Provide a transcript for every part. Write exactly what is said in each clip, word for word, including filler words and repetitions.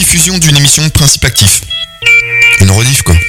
rediffusion d'une émission de Principe Actif. Une rediff, quoi.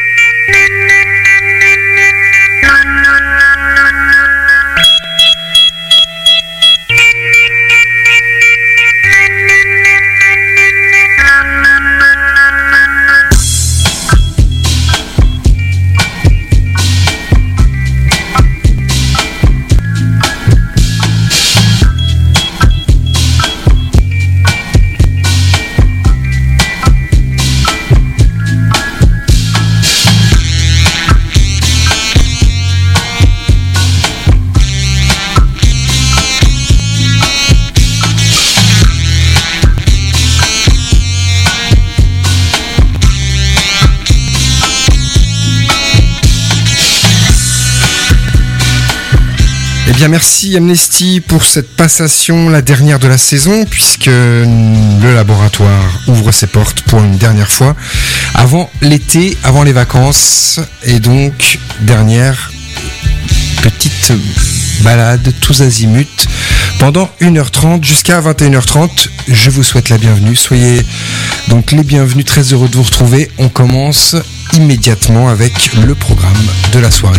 Eh bien, merci Amnesty pour cette passation, la dernière de la saison, puisque le laboratoire ouvre ses portes pour une dernière fois avant l'été, avant les vacances, et donc dernière petite balade tous azimuts pendant une heure trente jusqu'à vingt et une heures trente. Je vous souhaite la bienvenue, soyez donc les bienvenus, très heureux de vous retrouver. On commence immédiatement avec le programme de la soirée.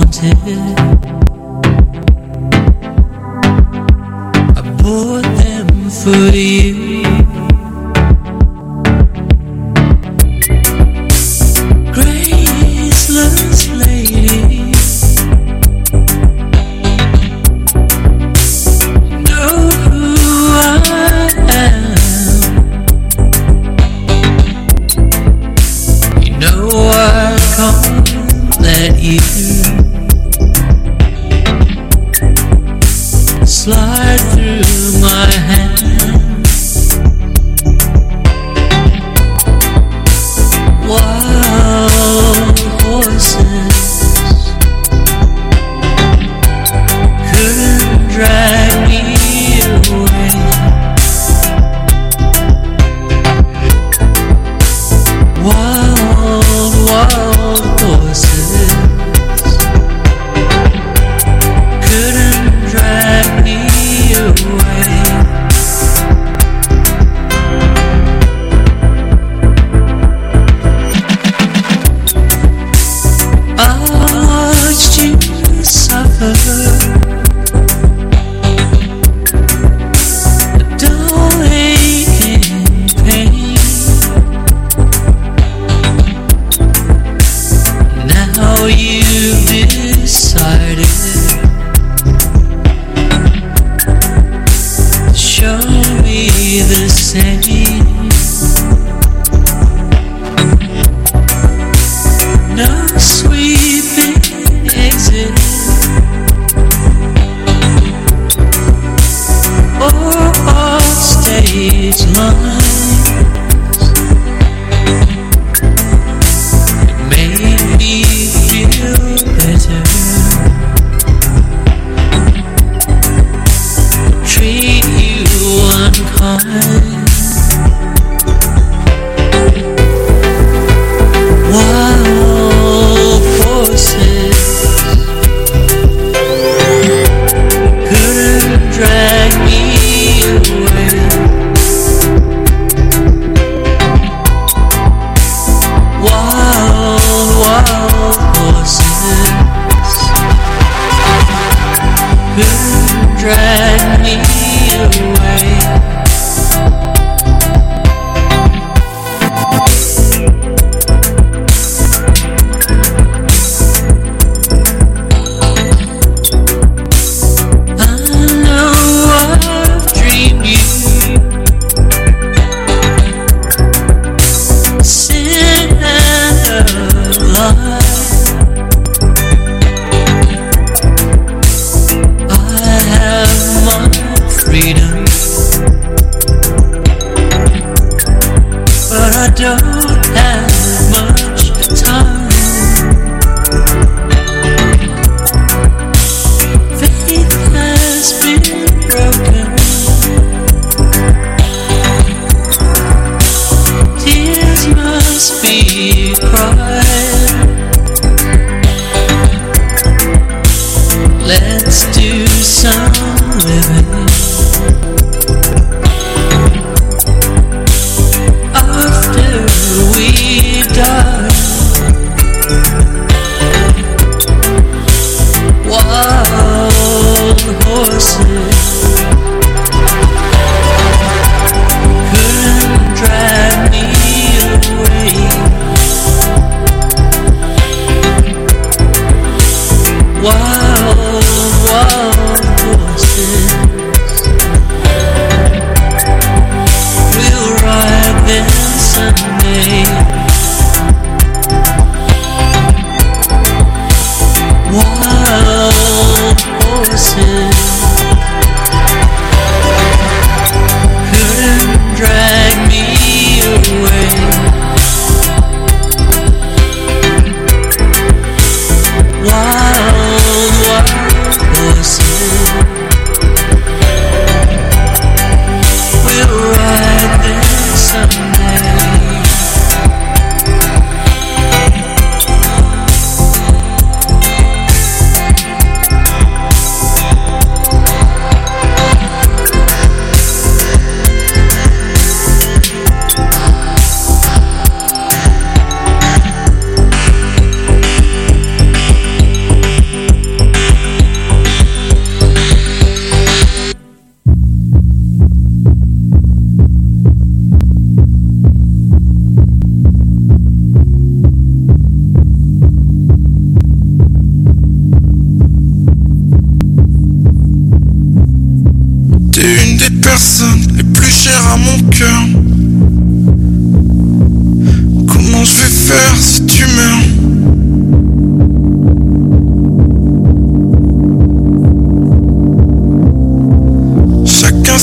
Wild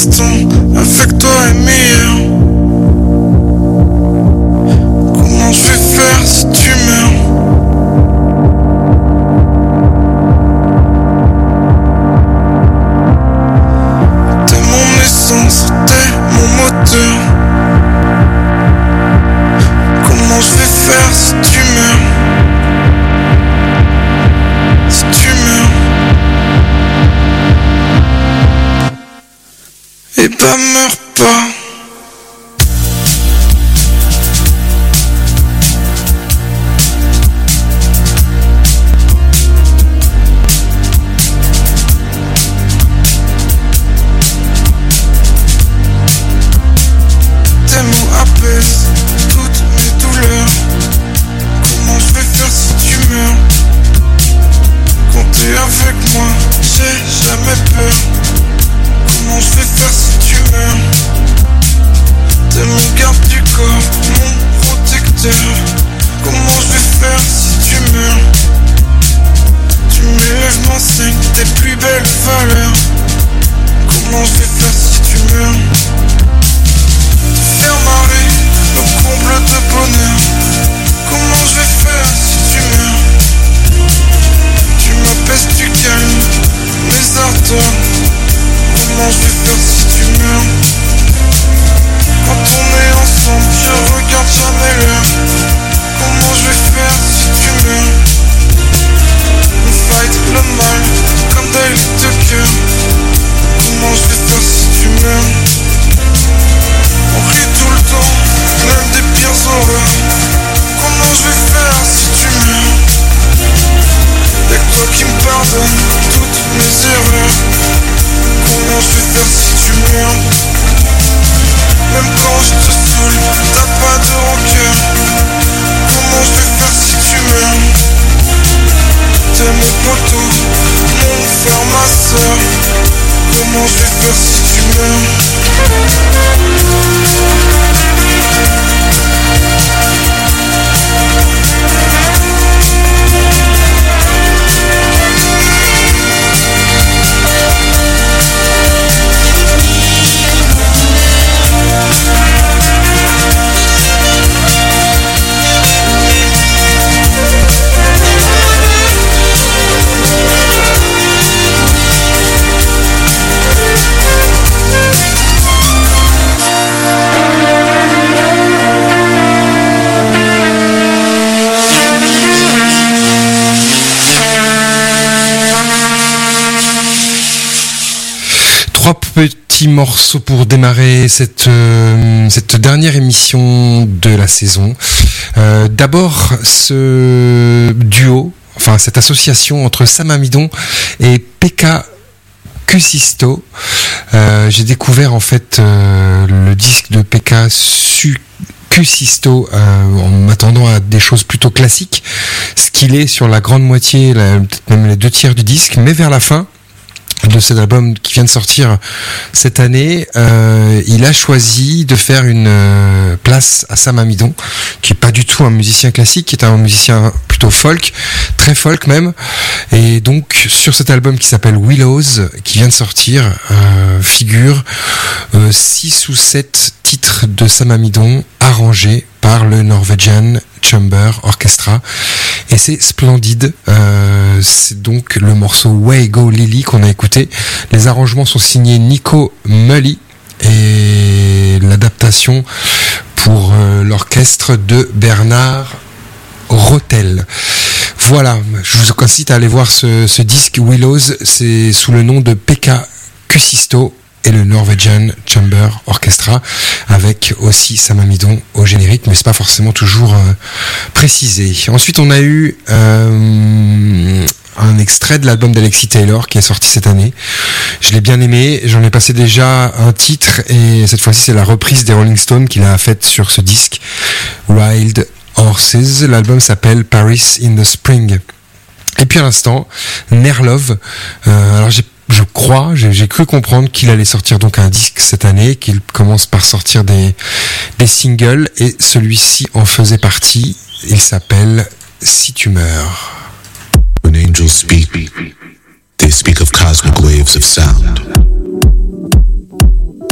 instant avec toi est meilleur. Comment je vais faire si tu meurs? T'es mon essence, t'es mon moteur. Comment je vais faire si tu meurs? Si tu meurs. Eh ben meurs pas. Tes mots apaisent toutes mes douleurs. Comment je vais faire si tu meurs? Quand t'es avec moi, j'ai jamais peur. Comment je vais faire si tu meurs? T'es mon garde du corps, mon protecteur. Comment je vais faire si tu meurs? Tu m'élèves, m'enseignes tes plus belles valeurs. Comment je vais faire si tu meurs? Te faire marrer, le comble de bonheur. Comment je vais faire si tu meurs? Tu m'apaises, tu calmes mes ardeurs. Comment je vais faire si tu meurs? Quand on est ensemble, je regarde jamais l'heure. Comment je vais faire si tu meurs? On fight le mal comme des lits de cœur. Comment je vais faire si tu meurs? On rit tout le temps, même des pires horreurs. Comment je vais faire si tu meurs? Y'a que toi qui me pardonne toutes mes erreurs. Comment je vais faire si tu meurs? Même quand je te saoule, t'as pas de rancœur. Comment je vais faire si tu meurs? T'es mon poteau, mon frère, ma soeur. Comment je vais faire si tu meurs? Trois petits morceaux pour démarrer cette, euh, cette dernière émission de la saison. Euh, d'abord, ce duo, enfin cette association entre Sam Amidon et Pekka Kuusisto. Euh, j'ai découvert en fait euh, le disque de Pekka Kuusisto euh, en m'attendant à des choses plutôt classiques, ce qu'il est sur la grande moitié, la, peut-être même les deux tiers du disque, mais vers la fin de cet album qui vient de sortir cette année, euh, il a choisi de faire une euh, place à Sam Amidon, qui est pas du tout un musicien classique, qui est un musicien plutôt folk, très folk même. Et donc sur cet album qui s'appelle Willows, qui vient de sortir, euh, figure euh, six ou sept titres de Sam Amidon arrangés par le Norwegian Chamber Orchestra, et c'est splendide. Euh, c'est donc le morceau Way Go Lily qu'on a écouté. Les arrangements sont signés Nico Mully et l'adaptation pour euh, l'orchestre de Bernard Rotel. Voilà, je vous incite à aller voir ce, ce disque Willows, c'est sous le nom de Pekka Kuusisto et le Norwegian Chamber Orchestra, avec aussi Sam Amidon au générique, mais c'est pas forcément toujours euh, précisé. Ensuite, on a eu euh, un extrait de l'album d'Alexis Taylor qui est sorti cette année. Je l'ai bien aimé, j'en ai passé déjà un titre, et cette fois-ci c'est la reprise des Rolling Stones qu'il a faite sur ce disque, Wild Horses. L'album s'appelle Paris in the Spring. Et puis à l'instant, Nerlov. Euh, alors j'ai Je crois, j'ai, j'ai cru comprendre qu'il allait sortir donc un disque cette année, qu'il commence par sortir des, des singles, et celui-ci en faisait partie. Il s'appelle Si tu meurs. When angels speak, they speak of cosmic waves of sound.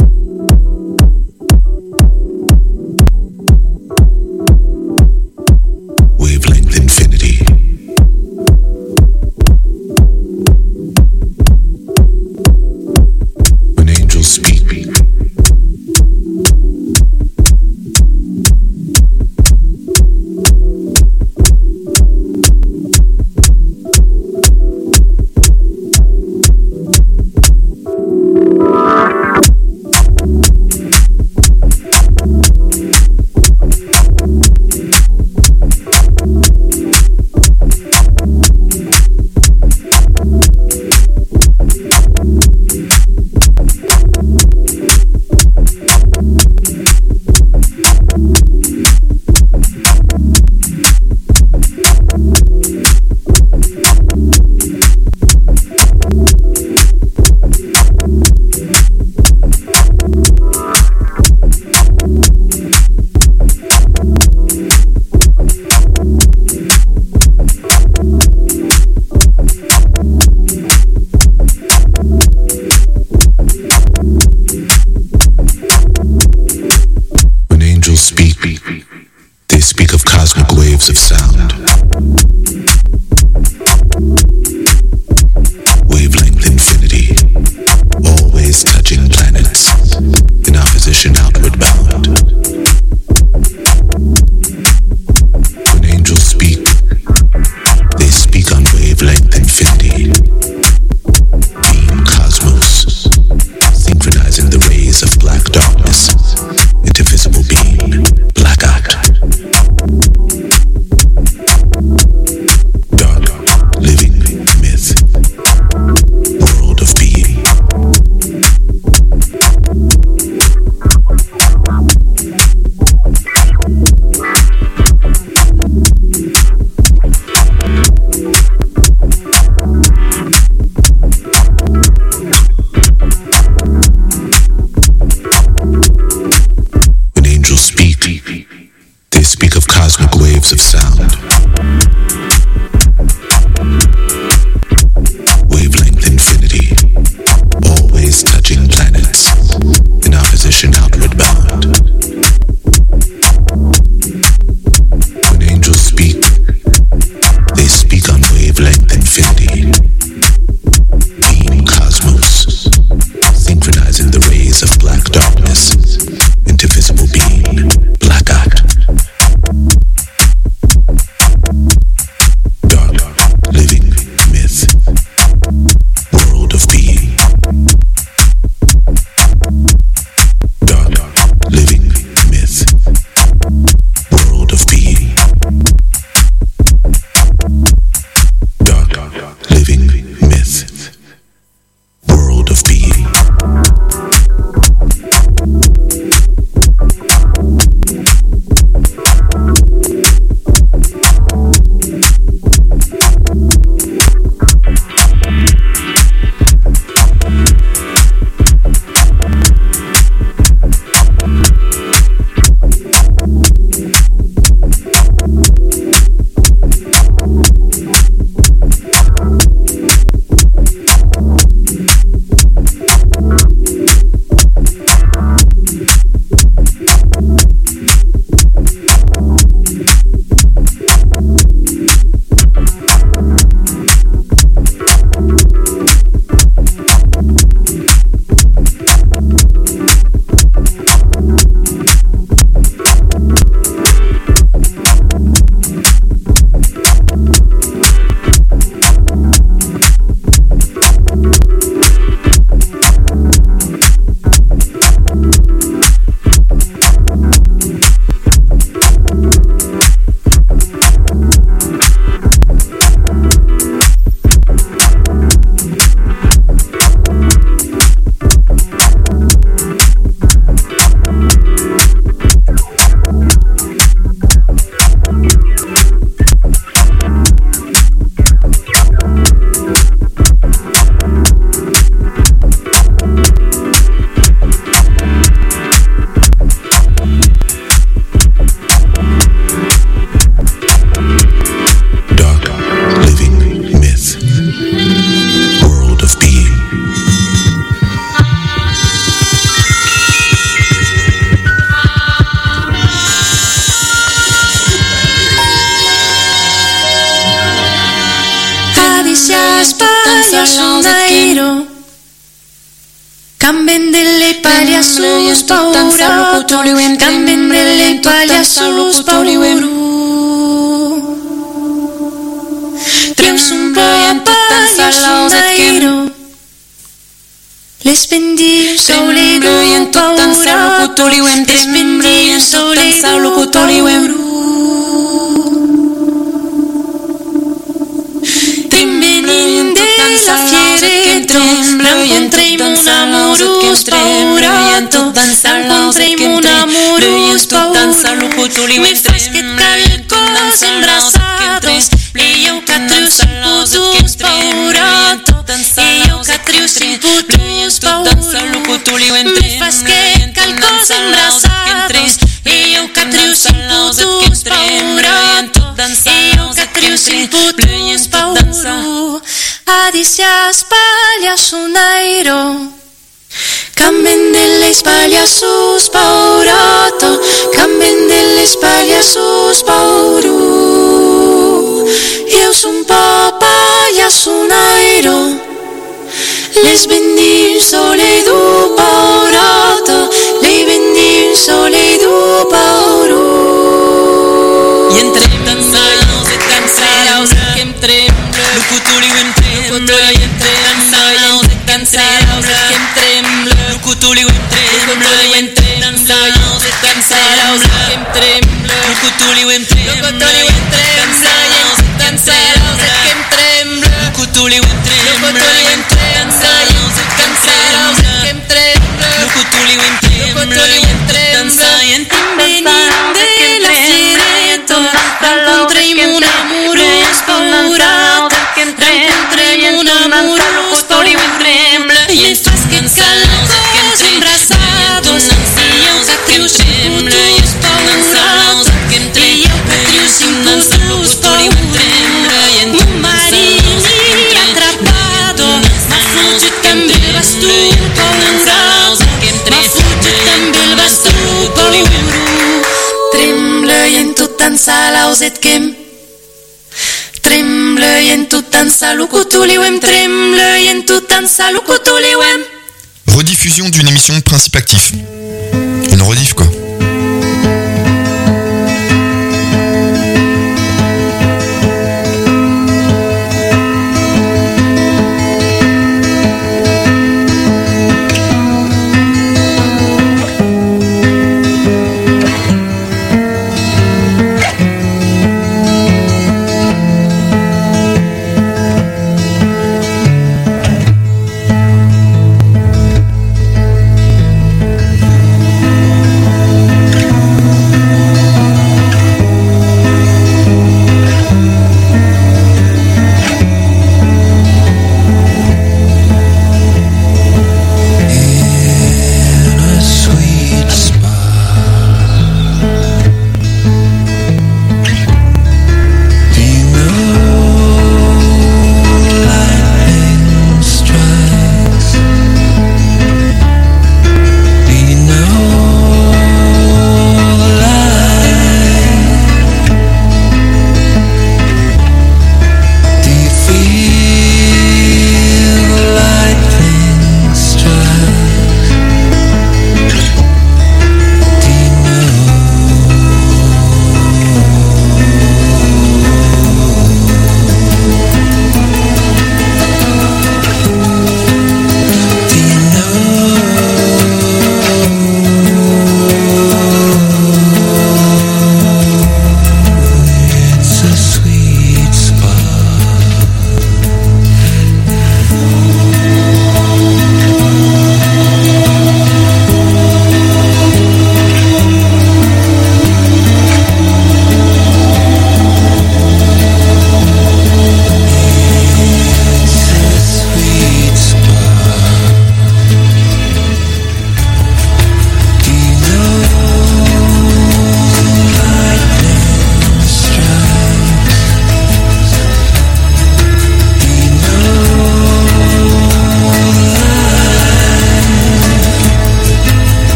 suonairo. Camben delle paglia sus paurato, camben delle paglia sus pauru. Trius un paglia suonairo. Les bendir sole du paurato, les bendir sole du pauru. Trembelin della fieretto, incontremo un amorus paurato, incontremo un amorus paurato. Me faz que calcos embraçados, e eu catrius imputus paurato, e eu catrius imputus paurato. Me faz que calcos embraçados, e eu catrius imputus paurato, e eu catrius imputus paurato. Adicias pagliasunairo, camben delle spaglie sus paurato, camben delle spaglie sus pauru. Eu son pagliasunairo, les bendir sole du paurato, le bendir sole du pauru. Y entre danzados y cansados que entre lucutuli y tremble, y entre danzados y cansados que tremble, lucutuli y tremble, y entre danzados y cansados que tremble, lucutuli y tremble, y entre danzados y cansados que tremble, lucutuli y tremble, y entre danzados y cansados que tremble, lucutuli y tremble, y entre danzados y cansados que tremble. Reencontremos un amorus paurato, reencontremos un amorus paurato. Me faz que calcos embraçados, e eu catrius imputus paurato, e eu catrius imputus paurato. Um marinho atrapado, ma fugge também bastu paurato, ma fugge também bastu paurato. Tremble en tot ansalaus et kem, tremble en tot ansalukutuliwem, tremble en tot ansalukutuliwem. Rediffusion d'une émission de Principe Actif. Une rediff quoi.